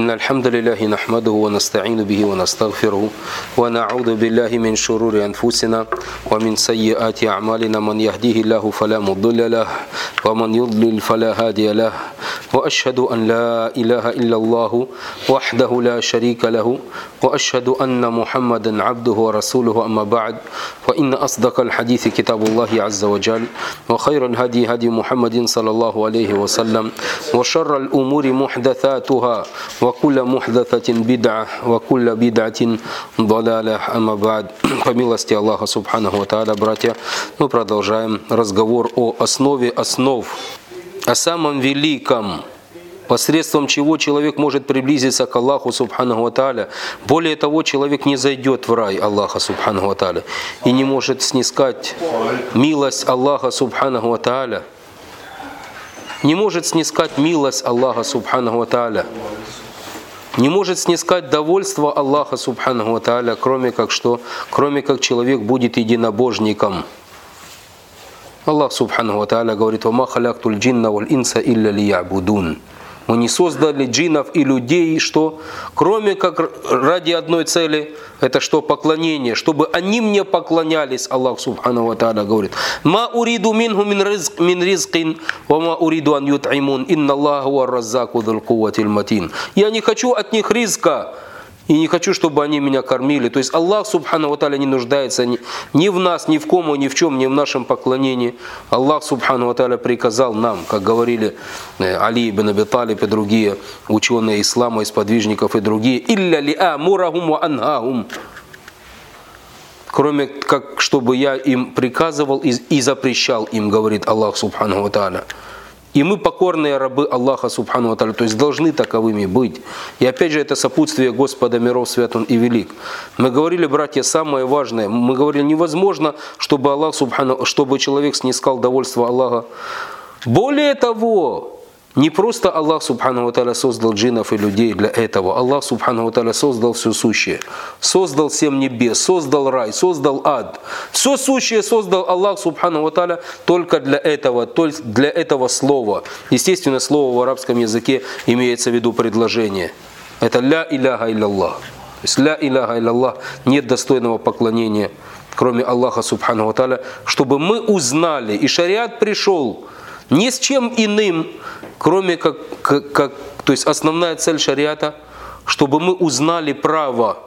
إن الحمد لله نحمده ونستعين به ونستغفره ونعوذ بالله من شرور أنفسنا ومن سيئات أعمالنا من يهديه الله فلا مضل له ومن يضلل فلا هادي له وأشهد أن لا إله إلا الله وحده لا شريك له وأشهد أن محمدا عبده ورسوله أما بعد فإن أصدق الحديث كتاب الله عز وجل وخير الهدي هدي محمد صلى الله عليه وسلم وشر الأمور محدثاتها وكل محدثة بدعة وكل بدعة ضلالة أما بعد. По милости Аллаха Субханаху ва Тааля, братья, мы продолжаем разговор о основе основ, о самом великом, посредством чего человек может приблизиться к Аллаху Субханаху ва Тааля. Более того, человек не зайдет в рай Аллаха Субханаху ва Тааля и не может снискать милость Аллаха Субханаху ва Тааля. Не может снискать милость Аллаха Субханаху ва Тааля. Не может снискать довольство Аллаха Субханаху ва Тааля, кроме как что? Кроме как человек будет единобожником. Аллах Субханаху ва Тааля говорит: «Вама халяктуль джинна валь инса илля лиябудун». Мы не создали джиннов и людей, что? Кроме как ради одной цели, это что? Поклонение, чтобы они мне поклонялись. Аллах Субханаху ва Тааля говорит: «Ма уриду минху мин ризкин, ва ма уриду ан ют'имун, инна Аллаха ва раззаку дзул кувватиль матин». Я не хочу от них ризка, и не хочу, чтобы они меня кормили. То есть Аллах Субханаху ва Тааля не нуждается ни в нас, ни в ком, ни в чем, ни в нашем поклонении. Аллах Субханаху ва Тааля приказал нам, как говорили Али ибн Аби Талиб и другие ученые ислама, и сподвижников и другие, «Илля ли'амурахум ва анхахум». Кроме как, чтобы я им приказывал и запрещал им, говорит Аллах Субханаху ва Тааля. И мы покорные рабы Аллаха Субхану ва Тааля, то есть должны таковыми быть. И опять же, это сопутствие Господа миров, свят Он и велик. Мы говорили, братья, самое важное, мы говорили, невозможно, чтобы Аллах чтобы человек снискал довольство Аллаха. Более того, не просто Аллах Субхану ва Тааля создал джиннов и людей для этого. Аллах Субхану ва Тааля создал все сущее. Создал 7 небес, создал рай, создал ад. Все сущее создал Аллах Субхану ва Тааля только для этого, то есть для этого слова. Естественно, слово в арабском языке имеется в виду предложение. Это «ля иляха илляллах». То есть «ля иляха илляллах», нет достойного поклонения, кроме Аллаха Субхану ва Тааля, чтобы мы узнали, и шариат пришел ни с чем иным, кроме как, то есть основная цель шариата, чтобы мы узнали право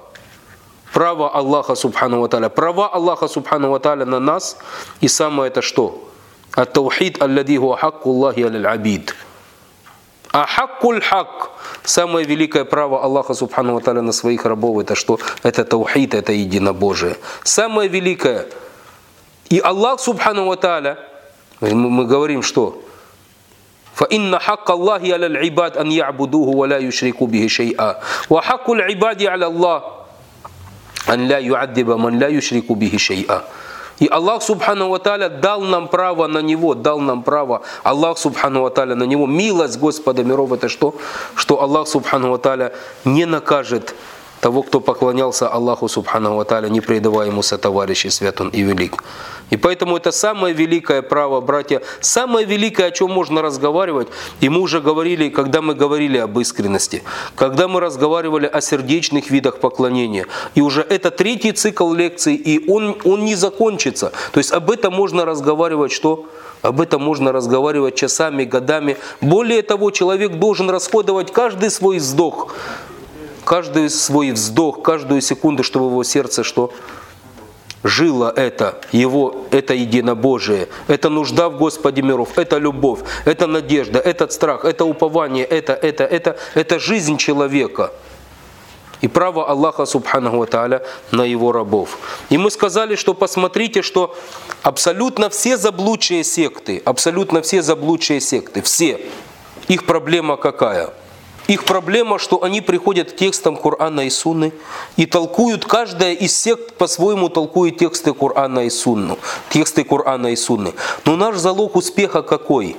Аллаха Субхану ва Тааля, права Аллаха Субхану ва Тааля на нас, и самое это что? Ат-таухид аллади хуа хакку Аллахи аляль абид. А хаккуль хак, самое великое право Аллаха Субхану ва Тааля на своих рабов, это что? Это таухид, это единобожие. Самое великое. И Аллах Субхану ва Тааля, мы говорим, что فَإِنَّ حَقَّ اللَّهِ عَلَى الْعِبَادِ أَنْ يَعْبُدُوهُ وَلَا يُشْرِكُوا بِهِ شَيْئًا وَحَقُّ الْعِبَادِ عَلَى اللَّهِ أَنْ لَا يُعَذِّبَ مَنْ لَا يُشْرِكُ بِهِ شَيْئًا. И Аллах Субхану ва Тааля дал нам право на Него, Аллах Субхану ва Тааля на Него. Милость Господа миров это что? Что Аллах Субхану ва Тааля не накажет того, кто поклонялся Аллаху Субхану ва Тааля, не предавая Ему сотоварищей, свят Он и велик. И поэтому это самое великое право, братья, самое великое, о чем можно разговаривать. И мы уже говорили, когда мы говорили об искренности, когда мы разговаривали о сердечных видах поклонения. И уже это 3-й цикл лекций, и он не закончится. То есть об этом можно разговаривать что? Об этом можно разговаривать часами, годами. Более того, человек должен расходовать каждый свой вздох, каждую секунду, чтобы его сердце что? Жило это единобожие, это нужда в Господе миров, это любовь, это надежда, этот страх, это упование, это жизнь человека. И право Аллаха Субханаху ва Тааля на Его рабов. И мы сказали, что посмотрите, что абсолютно все заблудшие секты, все, их проблема какая? Их проблема, что они приходят к текстам Корана и Сунны и толкуют, каждая из сект по-своему толкует тексты Корана и Сунны. Но наш залог успеха какой?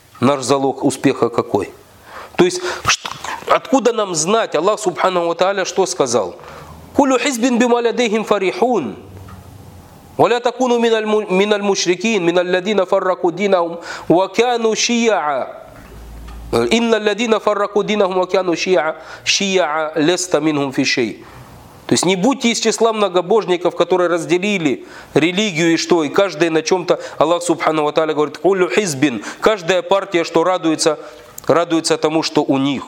То есть, откуда нам знать? Аллах Субхану ва Тааля что сказал? «Кулю хизбин бима ладейхим фарихун». ولا تكونوا من المشركين من الذين فرقوا دينهم وكانوا شيعا «Инна ладина фарраку динахум акяну шия леста минхум фишей». То есть не будьте из числа многобожников, которые разделили религию и что, и каждый на чем-то, Аллах Субхану ва Тааля говорит, «Куллю хизбин», каждая партия, что радуется тому, что у них.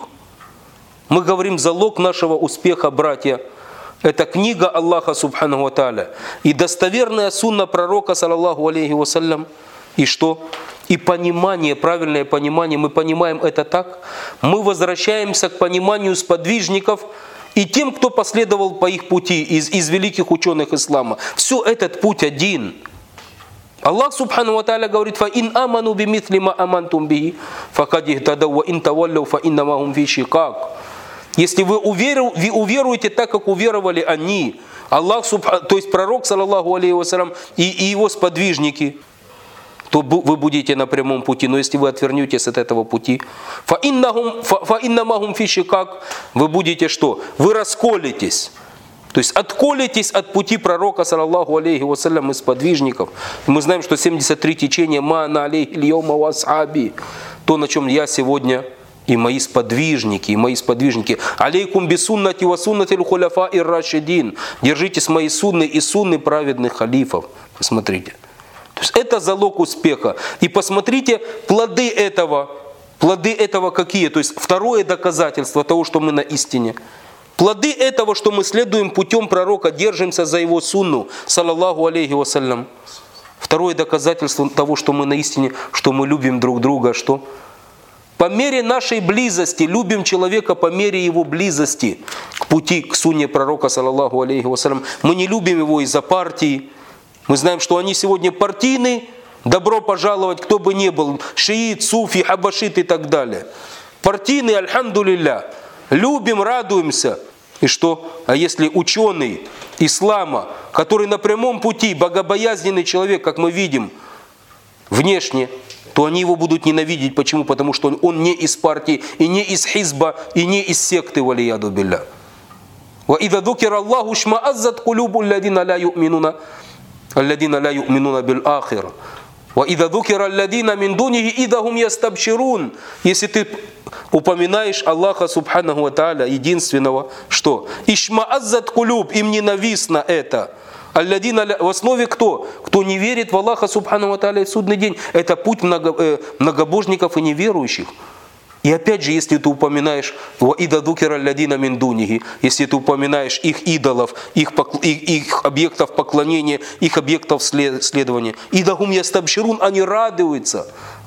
Мы говорим, залог нашего успеха, братья, это книга Аллаха Субхану ва Тааля и достоверная сунна пророка, саллаллаху алейхи вассалям, и что? И понимание, правильное понимание, мы понимаем это так, мы возвращаемся к пониманию сподвижников и тем, кто последовал по их пути из великих ученых ислама. Все этот путь один. Аллах Субхану ва Тааля говорит, «Фаин аману бимитли ма амантум бихи, факад ихтадау, ва ин таваллау, фа иннама хум фи шикак». Если вы уверуете так, как уверовали они, Аллах, то есть пророк, саллаллаху алейхи вассалям, и его сподвижники, то вы будете на прямом пути. Но если вы отвернетесь от этого пути, фа иннама хум фи шикак, вы будете что? Вы расколетесь. То есть отколетесь от пути пророка, саллаллаху алейхи вассалям, и сподвижников. Мы знаем, что 73 течения «Ма ана алейхи льяума ва асхаби», то, на чем я сегодня и мои сподвижники. Алейкум бисуннати ва суннати л-хуляфа ир-рашидин. Держитесь моей сунны и сунны праведных халифов. Посмотрите. То есть это залог успеха. И посмотрите, плоды этого какие? То есть второе доказательство того, что мы на истине. Плоды этого, что мы следуем путем пророка, держимся за его сунну, саллаллаху алейхи вассалям. Второе доказательство того, что мы на истине, что мы любим друг друга, что? По мере нашей близости, любим человека по мере его близости к пути, к сунне пророка, саллаллаху алейхи вассалям. Мы не любим его из-за партии. Мы знаем, что они сегодня партийны. Добро пожаловать, кто бы ни был, шиит, суфи, хабашит и так далее. Партийный, альхамдулилля. Любим, радуемся. И что? А если ученый ислама, который на прямом пути, богобоязненный человек, как мы видим, внешне, то они его будут ненавидеть. Почему? Потому что он не из партии, и не из хизба, и не из секты, валияду билля. وَإِذَا ذُكِرَ اللَّهُ اشْمَأَزَّتْ قُلُوبُ الَّذِينَ لَا يُؤْمِنُونَ بِالْآخِرَةِ وَإِذَا ذُكِرَ الَّذِينَ مِنْ دُونِهِ إِذَا هُمْ يَسْتَبْشِرُونَ. Если ты упоминаешь Аллаха Субханаху ва Тааля, единственного, что? «Ишмааззат кулюб», им ненавистно это. Алладина, в основе кто? Кто не верит в Аллаха Субханаху ва Тааля в судный день. Это путь многобожников и неверующих. И опять же, если ты упоминаешь «Ваида дукера алладина мин дунихи», если ты упоминаешь их идолов, их объектов поклонения, их объектов следования, «Идахум ястабширун», они радуются.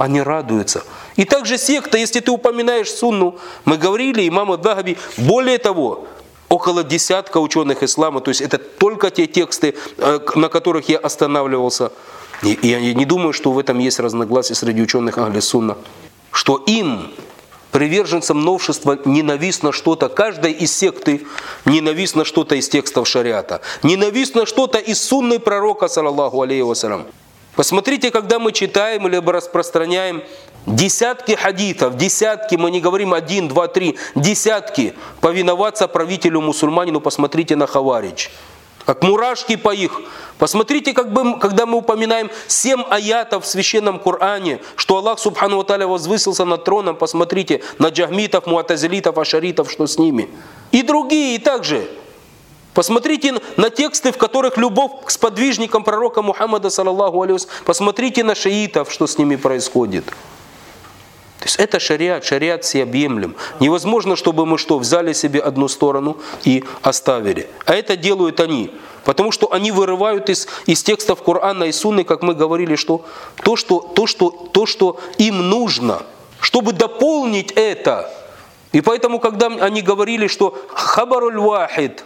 И также секта, если ты упоминаешь сунну, мы говорили, имам ад-Дахаби, более того, около десятка ученых ислама, то есть это только те тексты, на которых я останавливался. И я не думаю, что в этом есть разногласия среди ученых ахли сунна, что им, приверженцам новшества, ненавистно что-то, каждой из секты ненавистно что-то из текстов шариата, ненавистно что-то из сунны пророка, саллаллаху алейхи вассалям. Посмотрите, когда мы читаем или распространяем десятки хадитов, десятки, мы не говорим 1, 2, 3, десятки, повиноваться правителю мусульманину, посмотрите на хаваридж. Как мурашки по их. Посмотрите, когда мы упоминаем 7 аятов в Священном Коране, что Аллах Субхану ва Тааля возвысился над троном, посмотрите на джахмитов, муатазилитов, ашаритов, что с ними. И другие также. Посмотрите на тексты, в которых любовь к сподвижникам пророка Мухаммада, саллаллаху алейхи вассалям. Посмотрите на шиитов, что с ними происходит. То есть это шариат всеобъемлем. Невозможно, чтобы мы взяли себе одну сторону и оставили. А это делают они. Потому что они вырывают из текстов Корана и Сунны, как мы говорили, что то, что им нужно, чтобы дополнить это. И поэтому, когда они говорили, что хабаруль вахид,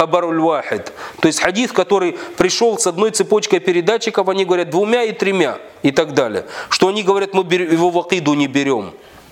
то есть хадис, который пришел с одной цепочкой передатчиков, они говорят 2 и 3 и так далее. Что они говорят, мы его в акиду не берем.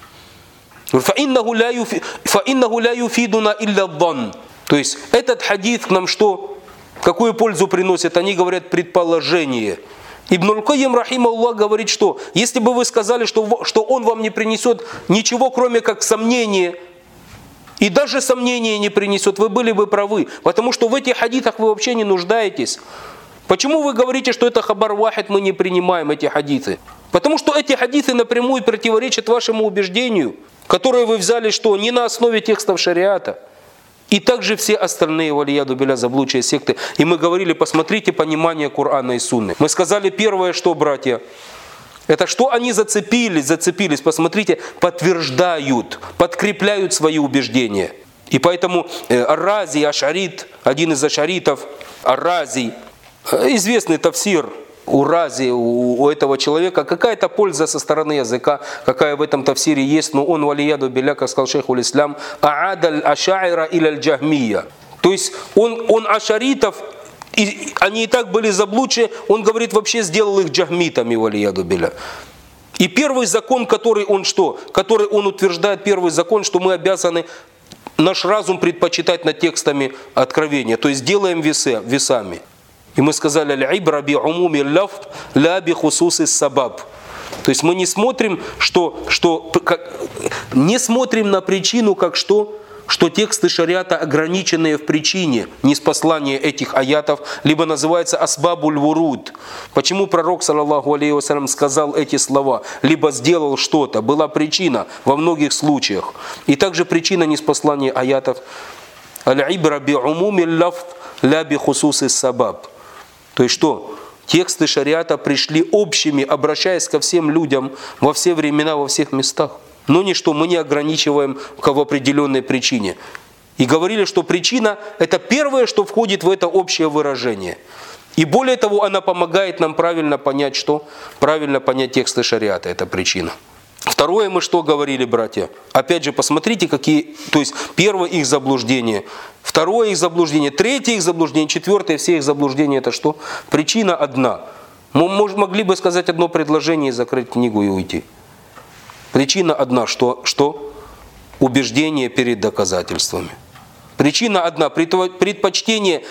فَإِنَّهُ лَا يُفِيدُنَا إِلَّا الظَّنِّ. То есть этот хадис нам что? Какую пользу приносит? Они говорят предположение. Ибн аль-Кайим рахимахуллах говорит, что если бы вы сказали, что он вам не принесет ничего, кроме как сомнения, и даже сомнения не принесет, вы были бы правы. Потому что в этих хадитах вы вообще не нуждаетесь. Почему вы говорите, что это хабар вахид, мы не принимаем эти хадиты? Потому что эти хадисы напрямую противоречат вашему убеждению, которое вы взяли что? Не на основе текстов шариата. И также все остальные, валияду билля, заблудшие секты. И мы говорили, посмотрите понимание Корана и Сунны. Мы сказали первое, что, братья, это что они зацепились, посмотрите, подтверждают, подкрепляют свои убеждения. И поэтому Ар-Рази, Ашарит, один из ашаритов, Ар-Рази, известный тафсир у Рази, у этого человека, какая-то польза со стороны языка, какая в этом тафсире есть, но он, валияду билля, как сказал шейх уль-Ислам, а'адаль ашаира иляль джахмия. То есть он ашаритов, и они и так были заблудшие, он говорит, вообще сделал их джахмитами, валияду билля. И первый закон, который он утверждает, первый закон, что мы обязаны наш разум предпочитать над текстами откровения, то есть делаем весами. И мы сказали, аль-ибра би умуми лафз ла би хусуси сабаб. То есть мы не смотрим, не смотрим на причину, как что тексты шариата ограниченные в причине ниспослания этих аятов, либо называется асбабуль вуруд. Почему пророк, саллаллаху алейхи вассалям, сказал эти слова, либо сделал что-то, была причина во многих случаях. И также причина ниспослания аятов, аль-ибра би умуми лафз ла би хусуси сабаб. То есть что? Тексты шариата пришли общими, обращаясь ко всем людям во все времена, во всех местах. Но ничто, мы не ограничиваем в определенной причине. И говорили, что причина – это первое, что входит в это общее выражение. И более того, она помогает нам правильно понять, что? Правильно понять тексты шариата, это причина. Второе мы что говорили, братья? Опять же, посмотрите, какие, то есть первое их заблуждение, второе их заблуждение, третье их заблуждение, четвертое все их заблуждения, это что? Причина одна. Мы могли бы сказать одно предложение, закрыть книгу и уйти. Причина одна, что? Убеждение перед доказательствами. Причина одна, предпочтение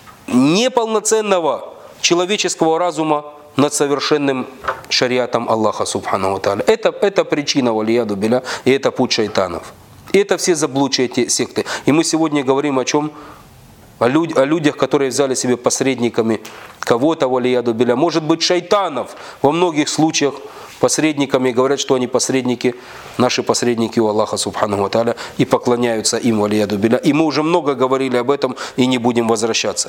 неполноценного человеческого разума над совершенным шариатом Аллаха субхану ва тааля. Это причина, валияду билля, и это путь шайтанов. И это все заблудшие эти секты. И мы сегодня говорим о чем? О людях, которые взяли себе посредниками кого-то, валияду билля. Может быть, шайтанов во многих случаях посредниками, говорят, что они посредники, наши посредники у Аллаха субхану ва тааля, и поклоняются им, валияду билля. И мы уже много говорили об этом и не будем возвращаться.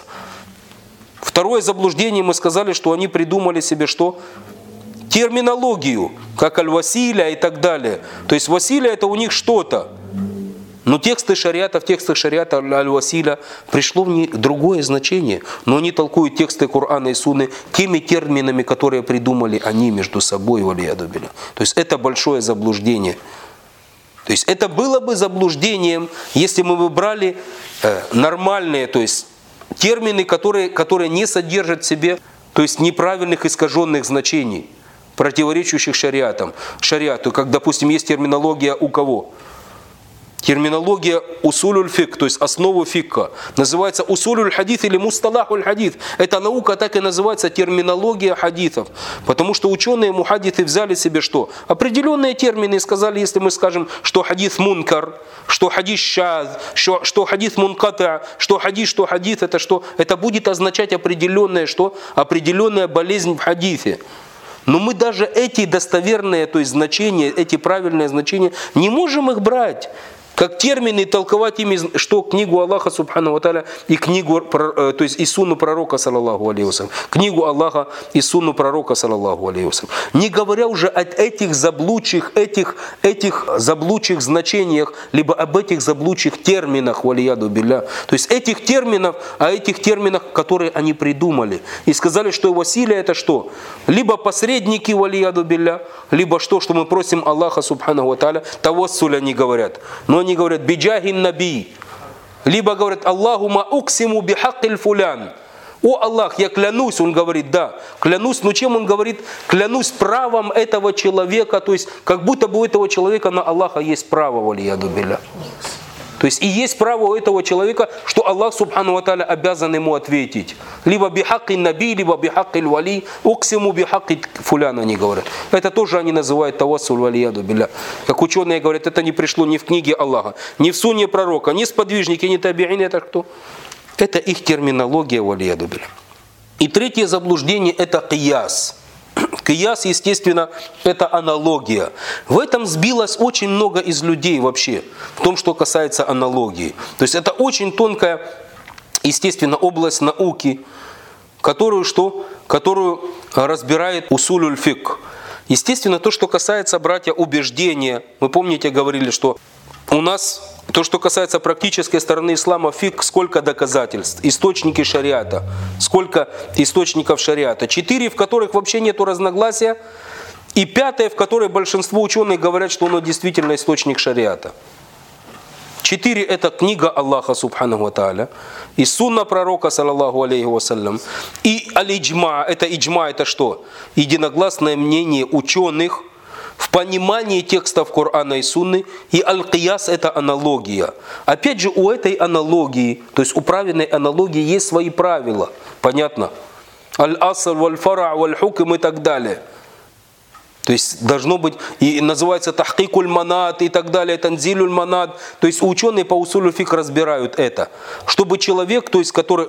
Второе заблуждение, мы сказали, что они придумали себе что? Терминологию, как аль-василя и так далее. То есть василя это у них что-то. Но в текстах шариата аль-василя пришло в них другое значение. Но они толкуют тексты Корана и Сунны теми терминами, которые придумали они между собой, валияду билля. То есть это большое заблуждение. То есть это было бы заблуждением, если мы бы брали нормальные, то есть термины, которые не содержат в себе, то есть неправильных искаженных значений, противоречащих шариату, как, допустим, есть терминология у кого? Терминология усулюль фик, то есть основу фикка. Называется усулюль хадис или мусталахуль хадис. Эта наука так и называется терминология хадисов. Потому что ученые мухаддисы взяли себе что? Определенные термины и сказали, если мы скажем, что хадис мункар, что хадис шаз, что хадис мунката, что хадис, это что? Это будет означать определенное что? Определенная болезнь в хадисе. Но мы даже эти достоверные, то есть значения, эти правильные значения, не можем их брать. Как термины толковать ими, что книгу Аллаха субхану ва тааля и книгу, то есть и сунну пророка саллаллаху алейхи вассалям. Книгу Аллаха и сунну пророка саллаллаху алейхи вассалям. Не говоря уже о этих заблудших значениях, либо об этих заблудших терминах, валияду билля. То есть этих терминов, которые они придумали. И сказали, что василя это что? Либо посредники, валияду билля, либо что мы просим Аллаха субхану ва тааля, тавассуль они говорят. Но они говорят биджахин наби, либо говорят Аллахума уксиму бихаккиль фулян. О Аллах, я клянусь, он говорит, да, клянусь, но чем он говорит? Клянусь правом этого человека, то есть как будто бы у этого человека на Аллаха есть право, валияду билля. То есть и есть право у этого человека, что Аллах субхану ва тааля обязан ему ответить. Либо бихаккиль наби, либо бихаккиль вали, уксиму бихаккиль фулян, они говорят. Это тоже они называют тавассуль, валияду билля. Как ученые говорят, это не пришло ни в книге Аллаха, ни в сунне пророка, ни сподвижники, ни табиин, это кто? Это их терминология, валияду билля. И третье заблуждение это кияс. Кияс, естественно, это аналогия. В этом сбилось очень много из людей вообще, в том, что касается аналогии. То есть это очень тонкая, естественно, область науки, которую разбирает усулюль фикх. Естественно, то, что касается, братья, убеждения, вы помните, говорили, что у нас то, что касается практической стороны ислама, фикх, сколько доказательств, источники шариата, сколько источников шариата. 4, в которых вообще нету разногласия, и 5, в которой большинство ученых говорят, что оно действительно источник шариата. 4 это книга Аллаха Субханаху ва Тааля, и сунна пророка, саллаллаху алейхи вассалям, и аль-иджма, это что? Единогласное мнение ученых в понимании текстов Корана и Сунны, и аль-кияс это аналогия. Опять же, у этой аналогии, то есть у правильной аналогии есть свои правила, понятно? Аль-аср, валь-фара, валь-хукм и так далее. То есть должно быть, и называется тахкикуль манат и так далее, танзилюль манат. То есть ученые по усулю фикх разбирают это. Чтобы человек, то есть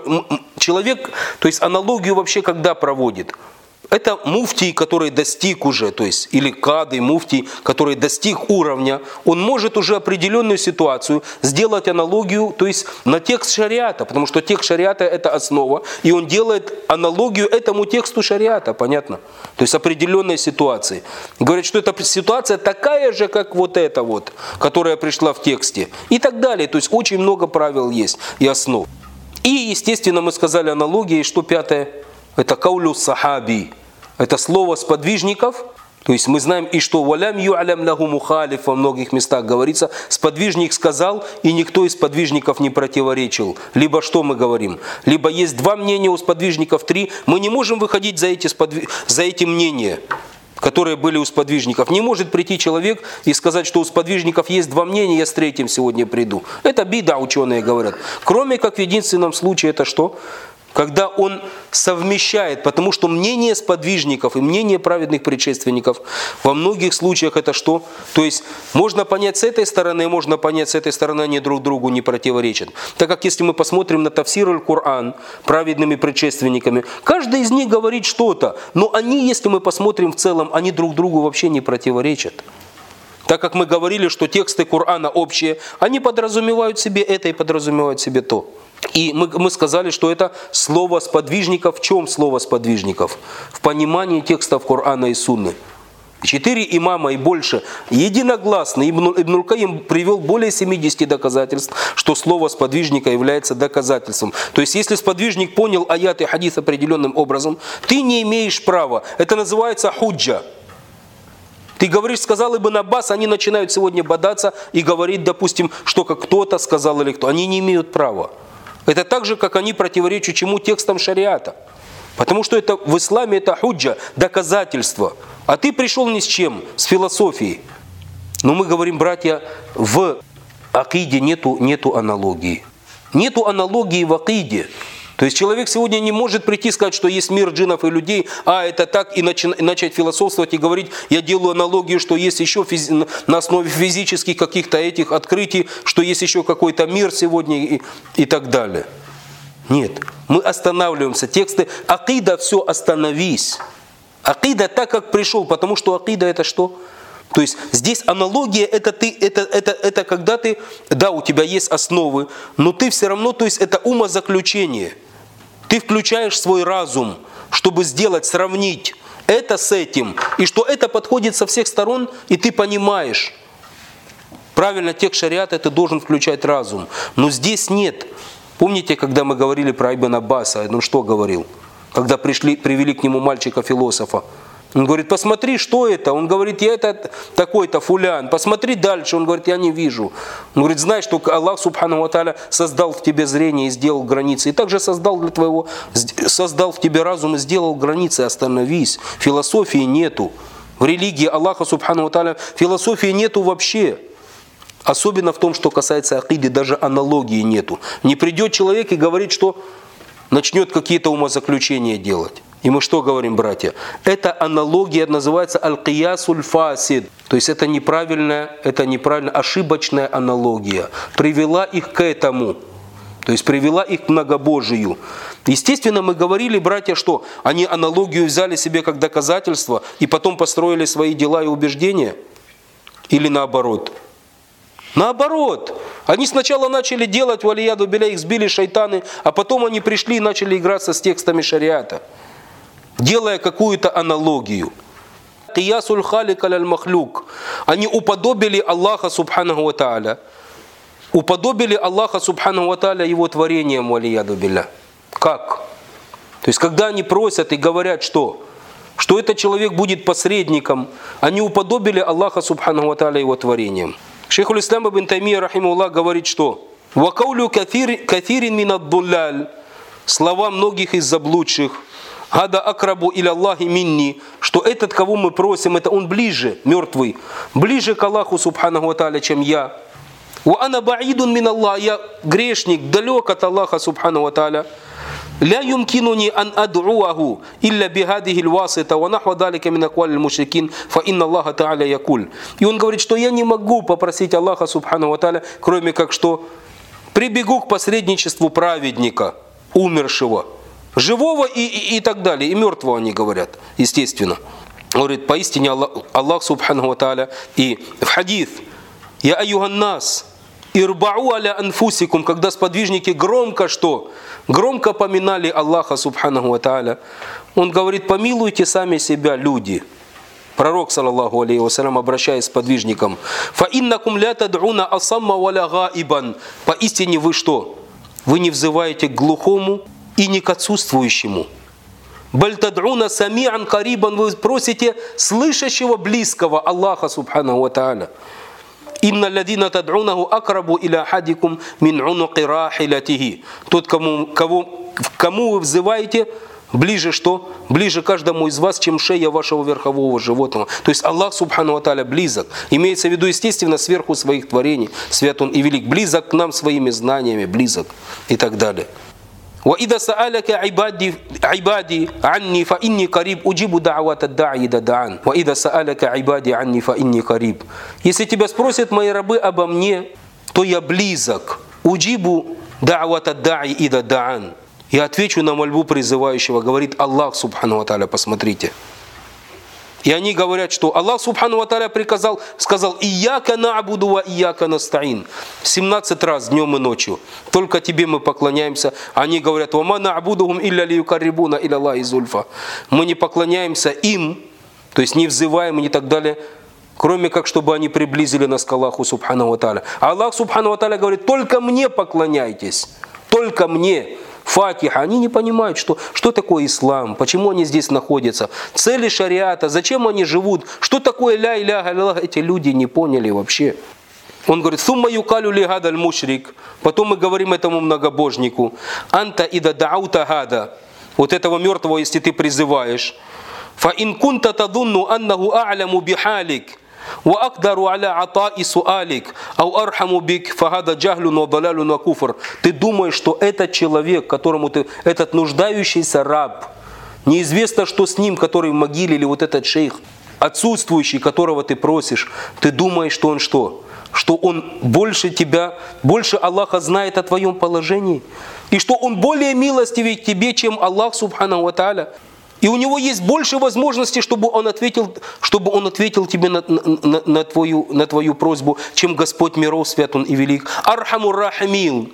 аналогию вообще когда проводит? Это муфтий, который достиг уже, то есть, или кады, муфтий, который достиг уровня, он может уже определенную ситуацию сделать аналогию, то есть на текст шариата, потому что текст шариата это основа, и он делает аналогию этому тексту шариата, понятно? То есть определенной ситуации. Говорит, что эта ситуация такая же, как вот эта вот, которая пришла в тексте, и так далее. То есть очень много правил есть и основ. И, естественно, мы сказали аналогии, что 5. Это каулю сахаби. Это слово сподвижников. То есть мы знаем и что валям ю'алям лаху мухалиф во многих местах говорится. Сподвижник сказал, и никто из сподвижников не противоречил. Либо что мы говорим? Либо есть 2 мнения у сподвижников, 3. Мы не можем выходить за эти мнения, которые были у сподвижников. Не может прийти человек и сказать, что у сподвижников есть 2 мнения, я с 3 сегодня приду. Это бида, ученые говорят. Кроме как в единственном случае, это что? Когда он совмещает, потому что мнение сподвижников и мнение праведных предшественников во многих случаях это что? То есть можно понять с этой стороны, можно понять с этой стороны, они друг другу не противоречат. Так как если мы посмотрим на тафсир аль-Кур'ан праведными предшественниками, каждый из них говорит что-то, но они, если мы посмотрим в целом, они друг другу вообще не противоречат. Так как мы говорили, что тексты Корана общие, они подразумевают себе это и подразумевают себе то. И мы сказали, что это слово сподвижников. В чем слово сподвижников? В понимании текстов Корана и Сунны. 4 имама и больше единогласно. Ибн аль-Кайим привел более 70 доказательств, что слово сподвижника является доказательством. То есть, если сподвижник понял аят и хадис определенным образом, ты не имеешь права. Это называется худжа. Ты говоришь, сказал Ибн Аббас, они начинают сегодня бодаться и говорить, допустим, что как кто-то сказал или кто. Они не имеют права. Это так же, как они противоречат чему текстам шариата. Потому что это в исламе это худжа, доказательство. А ты пришел ни с чем, с философией. Но мы говорим, братья, в акиде нету аналогии. Нету аналогии в акиде. То есть человек сегодня не может прийти и сказать, что есть мир джиннов и людей, это так, и начать философствовать и говорить, я делаю аналогию, что есть еще на основе физических каких-то этих открытий, что есть еще какой-то мир сегодня и так далее. Нет, мы останавливаемся. Тексты акида, все, остановись. Акида так, как пришел, потому что акида это что? То есть здесь аналогия, это когда ты, да, у тебя есть основы, но ты все равно, то есть это умозаключение. Ты включаешь свой разум, чтобы сделать, сравнить это с этим, и что это подходит со всех сторон, и ты понимаешь. Правильно, текст шариата ты должен включать разум. Но здесь нет. Помните, когда мы говорили про Ибн Аббаса, он что говорил? Когда привели к нему мальчика-философа. Он говорит, посмотри, что это? Он говорит, я это такой-то фулян. Посмотри дальше. Он говорит, я не вижу. Он говорит, знаешь, что Аллах Субханаху ва Тааля создал в тебе зрение и сделал границы. И также создал в тебе разум и сделал границы. Остановись. Философии нету. В религии Аллаха Субханаху ва Тааля философии нету вообще. Особенно в том, что касается акиды, даже аналогии нету. Не придет человек и говорит, что начнет какие-то умозаключения делать. И мы что говорим, братья? Эта аналогия называется аль-киясуль фасид. То есть это неправильная, ошибочная аналогия. Привела их к этому. То есть привела их к многобожию. Естественно, мы говорили, братья, что они аналогию взяли себе как доказательство и потом построили свои дела и убеждения? Или наоборот? Наоборот. Они сначала начали делать, валияду биля, их сбили шайтаны, а потом они пришли и начали играться с текстами шариата, делая какую-то аналогию. Киясуль халик аль махлюк. Они уподобили Аллаха субханаху ва тааля. Уподобили Аллаха субханаху ва тааля его творением, валияду билля. Как? То есть, когда они просят и говорят, что этот человек будет посредником, они уподобили Аллаха субханаху ва тааля его творением. Шейхуль Ислам ибн Таймия рахимахуллах говорит, что «Вакаулю кафирин минад-дулляль» слова многих из заблудших, «Гада акрабу иля Аллахи минни», что этот, кого мы просим, это он ближе, мертвый, ближе к Аллаху субханаху ва тааля, чем я. «Ва ана баидун мин Аллах», я грешник, далек от Аллаха субханаху ва тааля. «Ля юмкинуни ан ад'уаху илля бихадихи л-васита ва нахва далика мин аквали л-мушрикин фа инна Аллаха та'аля якуль». И он говорит, что я не могу попросить Аллаха субханаху ва тааля, кроме как что прибегу к посредничеству праведника, умершего, живого и так далее, и мертвого они говорят, естественно. Он говорит, поистине Аллах субханаху ва тааля, и в хадис «Я айюхан нас, ирбау аля анфусикум», когда сподвижники громко что? Громко поминали Аллаха субханаху ва тааля. Он говорит, помилуйте сами себя, люди. Пророк, саллаллаху алейхи вассалям, обращаясь к подвижникам, «Фа иннакум ля тад'уна асамма валя гаибан». Поистине вы что? Вы не взываете к глухому и не к отсутствующему. «Баль тад'уна сами'ан карибан». Вы просите слышащего близкого Аллаха субханаху ва тааля. «Инна ладина тад'унаху акрабу иля хадикум мин унуки рахилятихи». Тот, кому вы взываете, ближе что? Ближе каждому из вас, чем шея вашего верхового животного. То есть Аллах субхану ва тааля близок. Имеется в виду, естественно, сверху своих творений. Свят Он и велик. Близок к нам своими знаниями, близок и так далее. وَإِذَا سَأَلَكَ عِبَادِي عَنِّي فَإِنِّي قَرِيبٌ أُجِيبُ دَعْوَةَ الدَّاعِ إِذَا دَعَانِ وَإِذَا سَأَلَكَ عِبَادِي عَنِّي فَإِنِّي قَرِيبٌ. Если тебя спросят мои рабы обо мне, то я близок. «Уджибу да'вата да'и ида да'ан». Я отвечу на мольбу призывающего, говорит Аллах субхану ва тааля, посмотрите. И они говорят, что Аллах субхану ва тааля сказал «Ияка на'буду ва ияка настаин». 17 раз днем и ночью. Только тебе мы поклоняемся. Они говорят «Ва ма на'будухум илля лиюкаррибуна иля Аллахи зульфа». Мы не поклоняемся им, то есть не взываем и так далее, кроме как, чтобы они приблизили нас к Аллаху субхану ва тааля. А Аллах субхану ва тааля говорит «Только мне поклоняйтесь, только мне». Фатиха. Они не понимают, что такое ислам, почему они здесь находятся, цели шариата, зачем они живут, что такое ля иляха илlallah. Эти люди не поняли вообще. Он говорит, «Сумма юкалю ли гадаль мушрик». Потом мы говорим этому многобожнику, «Анта ида даута гада». Вот этого мертвого, если ты призываешь. «Фа ин кунта тадунну аннаху а'ляму бихалик». وَأَقْدَرُ عَلَىٰ عَطَاءِ سُؤَالِكَ أَوْ أَرْحَمُ بِكَ فَهَذَا جَهْلٌ وَضَلَالٌ وَكُفْرٌ. Ты думаешь, что этот человек, которому ты, этот нуждающийся раб, неизвестно, что с ним, который в могиле, или вот этот шейх, отсутствующий, которого ты просишь, ты думаешь, что он что? Что он больше тебя, больше Аллаха знает о твоем положении? И что он более милостивый к тебе, чем Аллах субхану ва тааля? И у него есть больше возможностей, чтобы он ответил тебе на твою просьбу, чем Господь миров, свят Он и велик. Архамур рахимин,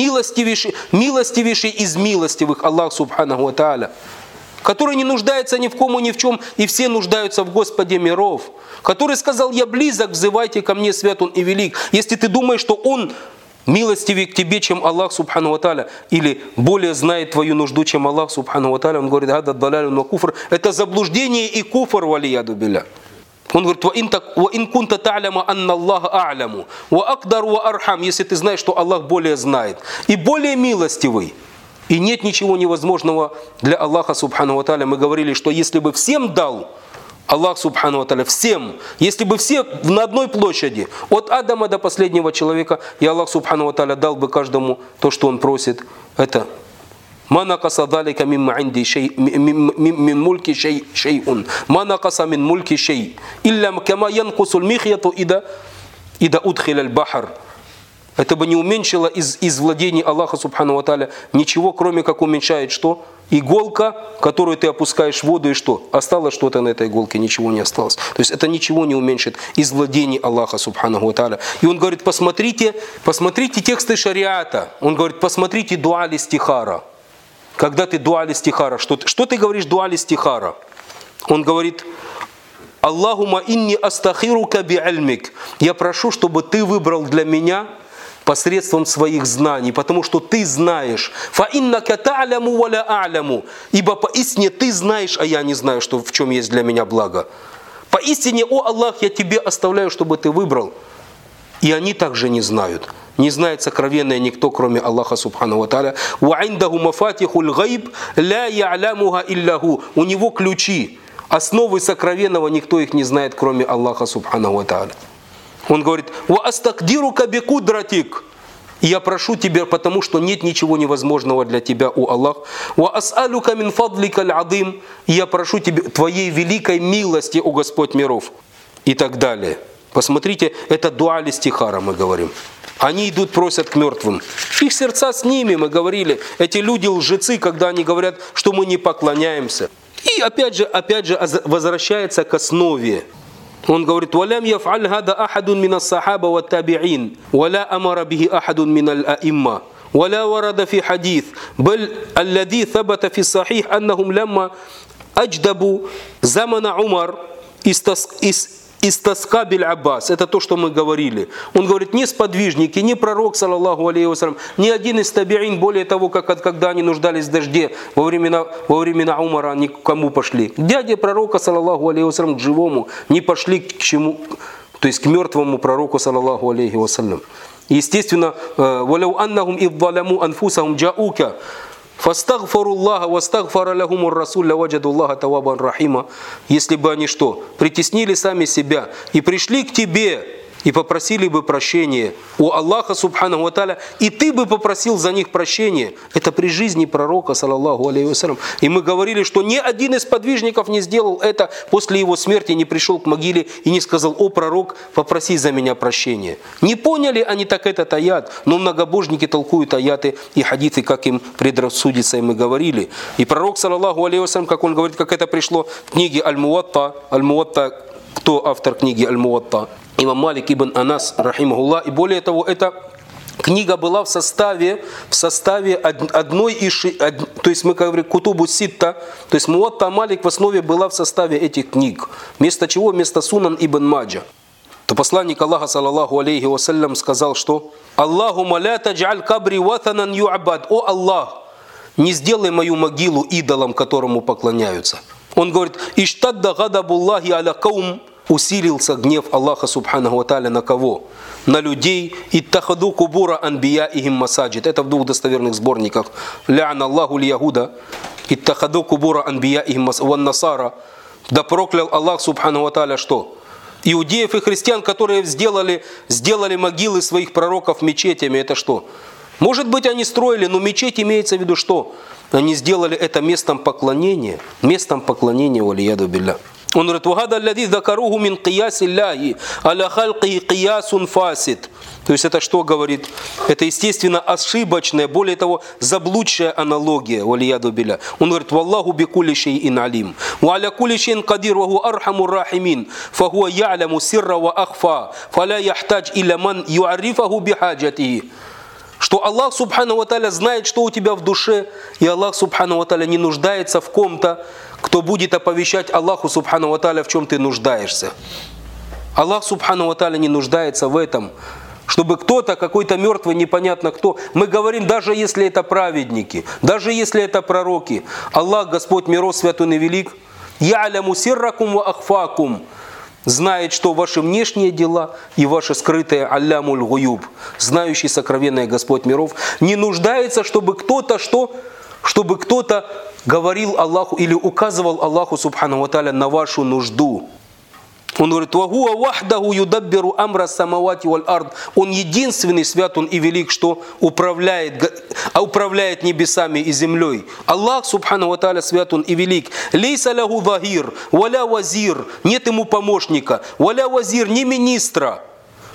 милостивейший из милостивых, Аллах субханаху ва тааля, который не нуждается ни в ком и ни в чем, и все нуждаются в Господе миров, который сказал, я близок, взывайте ко мне, свят Он и велик. Если ты думаешь, что Он милостивее к тебе, чем Аллах субхану ва тааля, или более знает твою нужду, чем Аллах субхану ва тааля, он говорит, «Гада далялюн ва куфр». Это заблуждение и куфр, валияду билля. Он говорит, «Ва ин кунта та'ляма анна Аллаха а'ляму, ва акдару ва архам». Если ты знаешь, что Аллах более знает и более милостивый, и нет ничего невозможного для Аллаха субхану ва тааля. Мы говорили, что если бы всем дал, Аллах субхану ва тааля, всем, если бы все на одной площади, от Адама до последнего человека, и Аллах субхану ва тааля дал бы каждому то, что он просит, это «Ма накаса далика мимма инди шей, мин мульки шейун, ма накаса мин мульки шей, илля кама янкусуль михьяту ида удхиляль бахар». Это бы не уменьшило из владений Аллаха Субхану ва Тааля ничего, кроме как уменьшает что? Иголка, которую ты опускаешь в воду, и что? Осталось что-то на этой иголке, ничего не осталось. То есть это ничего не уменьшит из владений Аллаха Субхану ва Тааля. И он говорит, посмотрите тексты шариата. Он говорит, посмотрите дуа листихара. Когда ты дуа листихара, что ты говоришь дуа листихара? Он говорит, Аллахума инни астахирука би'ильмик. Я прошу, чтобы ты выбрал для меня посредством своих знаний, потому что ты знаешь. Фаиннака та'ляму ва ла а'ляму. Ибо поистине ты знаешь, а я не знаю, что в чем есть для меня благо. Поистине, о Аллах, я тебе оставляю, чтобы ты выбрал. И они также не знают. Не знает сокровенное никто, кроме Аллаха Субхану ва Тааля. Ва индаху мафатихуль гайб ла я'лямуха илляху. У него ключи. Основы сокровенного никто их не знает, кроме Аллаха Субхану ва Тааля. Он говорит, «Ва астакдирука бикудратик». И я прошу тебя, потому что нет ничего невозможного для тебя, о Аллах. «Ва ас'алюка мин фадлика аль-адим». И я прошу тебя твоей великой милости, о Господь миров. И так далее. Посмотрите, это дуа листихара, мы говорим. Они идут, просят к мертвым. Их сердца с ними, мы говорили. Эти люди лжецы, когда они говорят, что мы не поклоняемся. И опять же возвращается к основе. Он говорит, «Валям яф'аль хада ахадун мина сахаба ва таби'ин, валя амара бихи ахадун мина аль-аимма, валя варада фи хадith, бал аллади табата фи сахих, аннахум лямма адждабу замана Умар истаска биль Аббас». Это то, что мы говорили. Он говорит, не сподвижники, не пророк, саллаллаху алейхи вассалям, ни один из таби'ин, более того, когда они нуждались в дожде во времена Умара, они к кому пошли? К дяде пророка, саллаллаху алейхи вассалям, к живому, не пошли к чему, то есть к мертвому пророку, саллаллаху алейхи вассалям. Естественно, «Валяу аннахум иддаляму анфусахум джаука». Фастагфаруллаха вастагфара лахумур расуль ваджадуллаха тавабан рахима. Если бы они что? Притеснили сами себя и пришли к тебе и попросили бы прощения у Аллаха Субхану ва Тааля, и ты бы попросил за них прощения. Это при жизни пророка, саллаллаху алейхи вассалям. И мы говорили, что ни один из подвижников не сделал это после его смерти, не пришел к могиле и не сказал, о пророк, попроси за меня прощения. Не поняли они так этот аят, но многобожники толкуют аяты и хадисы, как им предрассудится, и мы говорили. И пророк, саллаллаху алейхи вассалям, как он говорит, как это пришло в книге Аль-Муатта. Аль-Муатта, кто автор книги Аль-Муатта? Имам Малик ибн Анас, рахимахуллах. И более того, эта книга была в составе одной из, то есть мы говорим Кутубу Ситта, то есть Муатта Малик в основе была в составе этих книг. Вместо чего? Вместо Сунан ибн Маджа. То посланник Аллаха, саллаллаху алейхи вассалям, сказал, что «Аллахума ля тадж'аль кабри ватанан ю'абад». О Аллах, не сделай мою могилу идолом, которому поклоняются. Он говорит, «Иштадда гадабуллахи аля каум». Усилился гнев Аллаха Субханаху ва Тааля на кого? На людей. «Иттахаду кубура анбия ихим масаджид». Это в двух достоверных сборниках. «Ля'на Аллаху ль-Ягуда». «Иттахаду кубура анбия ихим ван насара». Да проклял Аллах Субханаху ва Тааля что? Иудеев и христиан, которые сделали могилы своих пророков мечетями. Это что? Может быть, они строили, но мечеть имеется в виду что? Они сделали это местом поклонения. Местом поклонения, валияду билля. Он говорит, «Вагада аллади закаруху мин киясилляхи аля халки киясун фасид». То есть это что говорит? Это, естественно, ошибочная, более того, заблудшая аналогия, валияду билля. Он говорит, «Валлаху бикулли шейин алим, ва аля кулли шейин кадир, ва ху архамур рахимин, фа хуа я'ляму сирра ва ахфа, фа ля яхтадж илля ман ю'аррифаху бихаджатихи». Что Аллах Субхану ва Тааля знает, что у тебя в душе, и Аллах Субхану ва Тааля не нуждается в ком-то, кто будет оповещать Аллаху Субхану ва Тааля, в чем ты нуждаешься. Аллах Субхану ва Тааля не нуждается в этом, чтобы кто-то, какой-то мертвый, непонятно кто. Мы говорим, даже если это праведники, даже если это пророки. Аллах, Господь миров, свят Он и велик, «Я'ляму сирракум ва ахфакум». Знает, что ваши внешние дела и ваши скрытые аллямуль гуюб, знающий сокровенное Господь миров, не нуждается, чтобы кто-то говорил Аллаху или указывал Аллаху Субхану ва Тааля на вашу нужду. Он говорит, «Вагуа вахдаху юдаббиру амра самавати валь ард». Он единственный, свят Он и велик, что управляет небесами и землей. Аллах Субхану ва Тааля свят Он и велик. «Лейса лаху захир, валя вазир». Нет ему помощника. «Валя вазир», не министра.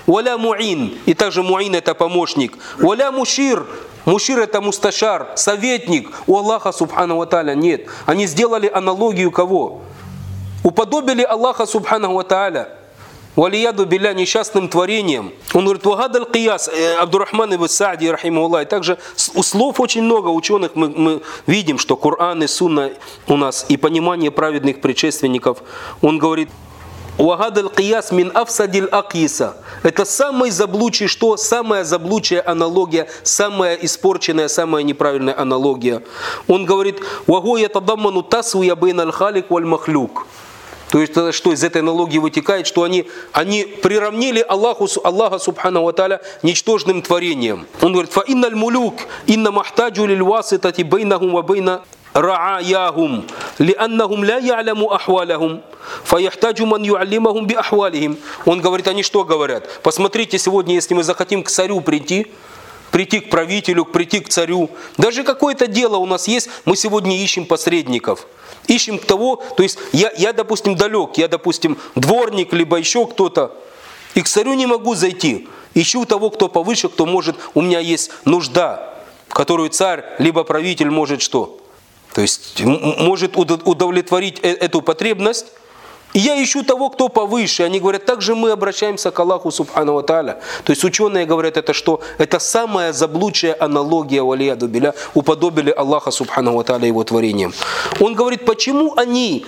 Валя муин, и также муин это помощник. Валя мушир, мушир это мусташар, советник. У Аллаха субхану ва тааля нет. Они сделали аналогию кого? Уподобили Аллаха субхану ва тааля. Валияду билля несчастным творением. Он говорит, вагадаль кияс, Абдуррахман ибн Саади, рахимахуллах. И также у слов очень много ученых мы видим, что Коран и Сунна у нас, и понимание праведных предшественников. Он говорит, вагадаль кияс мин афсадиль акиса. Это самый заблудший, что? Самая заблудшая аналогия, самая испорченная, самая неправильная аналогия. Он говорит, ваго ятадамману тасвия бейналь халик валь махлюк. То есть, что из этой аналогии вытекает, что они приравнили Аллаха субхану ва тааля ничтожным творением. Он говорит, «Фа инналь мулюк, инна махтаджу лиль васитати бейнахум ва бейна ра'аяхум, лианнахум ля я'ляму ахвалахум, фаяхтаджу ман ю'аллимахум би ахвалихим». Он говорит, они что говорят? Посмотрите, сегодня, если мы захотим к царю прийти к правителю, прийти к царю, даже какое-то дело у нас есть, мы сегодня ищем посредников. Ищем того, то есть я допустим, далек, я, допустим, дворник, либо еще кто-то, и к царю не могу зайти. Ищу того, кто повыше, кто может, у меня есть нужда, которую царь, либо правитель может что? То есть может удовлетворить эту потребность. И я ищу того, кто повыше. Они говорят, также мы обращаемся к Аллаху субхану ва тааля. То есть ученые говорят, это что? Это самая заблудшая аналогия, валияду билля, уподобили Аллаха субхану ва тааля его творением. Он говорит, почему они,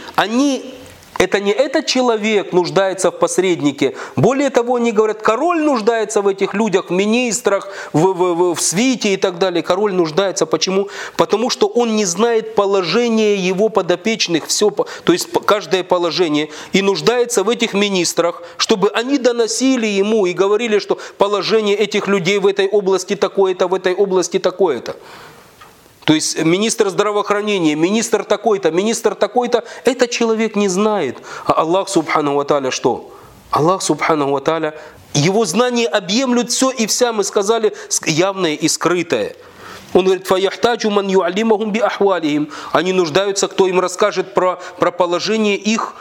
это не этот человек нуждается в посреднике. Более того, они говорят, король нуждается в этих людях, в министрах, в свите и так далее. Король нуждается. Почему? Потому что он не знает положение его подопечных, все, то есть каждое положение, и нуждается в этих министрах, чтобы они доносили ему и говорили, что положение этих людей в этой области такое-то, в этой области такое-то. То есть министр здравоохранения, министр такой-то, этот человек не знает. А Аллах субхану ва тааля что? Аллах субхану ва тааля, его знания объемлют все и вся, мы сказали, явное и скрытое. Он говорит, фаяхтаджу ман ю'аллимахум би ахвалихим. Они нуждаются, кто им расскажет про положение их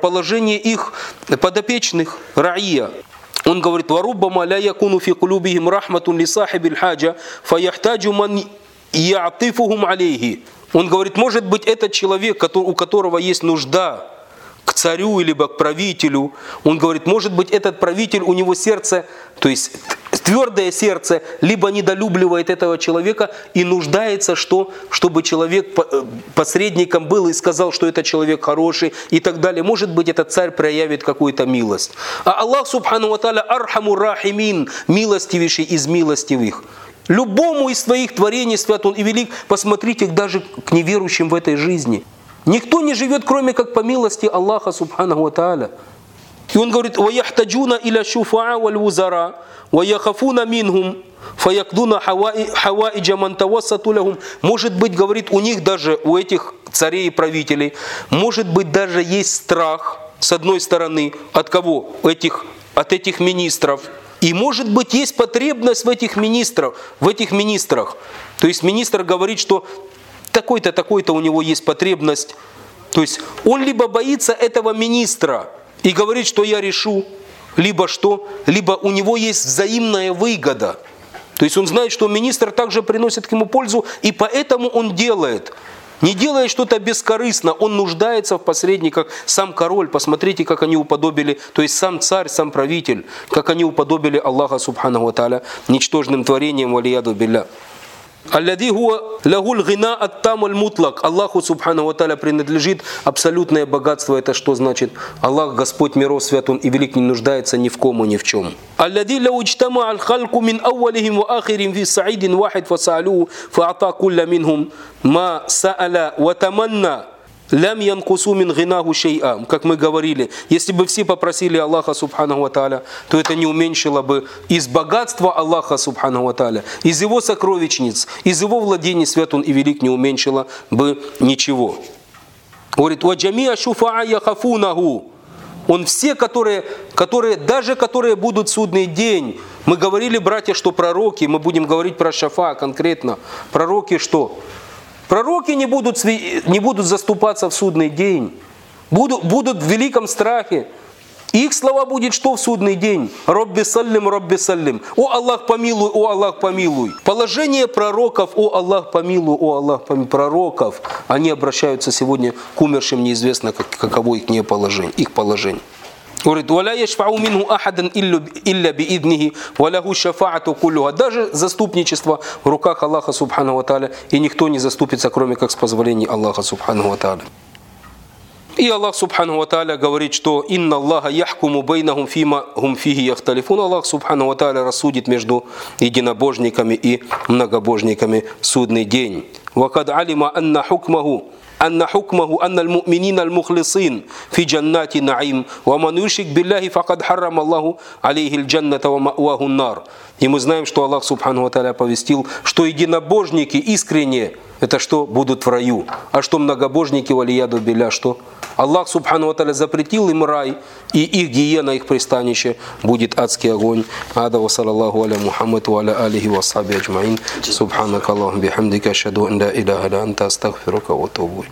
подопечных, раия. Он говорит, варуббама ля якуну фи кулубихим рахматун ли сахибиль хаджа, фаяхтаджу ман я'тифухум алейхи. Он говорит, может быть, этот человек, у которого есть нужда к царю или к правителю, он говорит, может быть, этот правитель, у него сердце, то есть твердое сердце, либо недолюбливает этого человека и нуждается, чтобы человек посредником был и сказал, что этот человек хороший и так далее. Может быть, этот царь проявит какую-то милость. А Аллах субхану ва тааля архамур рахимин, милостивейший из милостивых. Любому из своих творений свят он и велик. Посмотрите даже к неверующим в этой жизни. Никто не живет, кроме как по милости Аллаха субхану ва тааля. И он говорит, وَيَحْتَجُونَ إِلَى الشُّفَعَاءِ وَالْوُزَرَاءِ وَيَخَافُونَ مِنْهُمْ فَيَقْضُونَ حَوَائِجَ مَنْ تَوَسَّطُ لَهُمْ. Может быть, говорит, у них даже, у этих царей и правителей, может быть, даже есть страх, с одной стороны, от кого? От этих министров. И может быть есть потребность в этих министрах. То есть министр говорит, что такой-то, такой-то у него есть потребность. То есть он либо боится этого министра и говорит, что я решу, либо что? Либо у него есть взаимная выгода. То есть он знает, что министр также приносит к нему пользу, и поэтому он делает. Не делая что-то бескорыстно, он нуждается в посредниках. Сам король, посмотрите, как они уподобили, то есть сам царь, сам правитель, как они уподобили Аллаха субхану ва тааля ничтожным творением, валияду билля. Аллади хуа лахуль гина ат-там аль-мутлак. Аллаху субхану ва тааля принадлежит абсолютное богатство. Это что значит? Аллах, Господь миров, свят он и велик, не нуждается ни в ком и ни в чем. Аллади лау иджтама аль-халку мин ауалихим ва ахирим фи саидин вахид фасалу фаата кулля минхум ма са'аля ва таманна лям янкусу мин гинаху шей'a. Как мы говорили, если бы все попросили Аллаха субхану ва тааля, то это не уменьшило бы из богатства Аллаха субхану ва тааля, из его сокровищниц, из его владений, свят он и велик, не уменьшило бы ничего. Говорит, ва джамиа шуфа'a яхафунаху. Он все, которые будут в судный день. Мы говорили, братья, что пророки, мы будем говорить про шафа конкретно. Пророки что? Пророки не будут заступаться в судный день, будут в великом страхе Их слова будет что в судный день? Робби саллим, о Аллах помилуй, о Аллах помилуй. Положение пророков, о Аллах помилуй, о Аллах помилуй. Пророков, они обращаются сегодня к умершим, неизвестно каково их положение. Говорит, «Валя яшфау минху ахадан илля бииднихи, валаху шафаату куллюха». Даже заступничество в руках Аллаха Субхану ва Тааля, и никто не заступится, кроме как с позволения Аллаха Субхану ва Тааля. И Аллах Субхану ва Тааля говорит, что «Инна Аллаха яхкуму бейнахум фима хум фихи яхталифун». Аллах Субхану ва Тааля рассудит между единобожниками и многобожниками в судный день. «Вакад алима анна хукмаху». أن حكمه أن المؤمنين المخلصين في جنات نعيم ومن يشرك بالله فقد حرم الله عليه الجنة ومأواه النار. И мы знаем, что Аллах Субхану ва Тааля повестил, что единобожники искренние, это что? Будут в раю. А что многобожники, валияду билля, что? Аллах Субхану ва Тааля запретил им рай, и их гиена, их пристанище будет адский огонь. Ада ва саллаллаху аля Мухаммад ва аля алихи ва асхаби аджмаин. Субханака Аллахум бихамдика, ашхаду ан ла иляха илля анта, астагфирука ва атубу.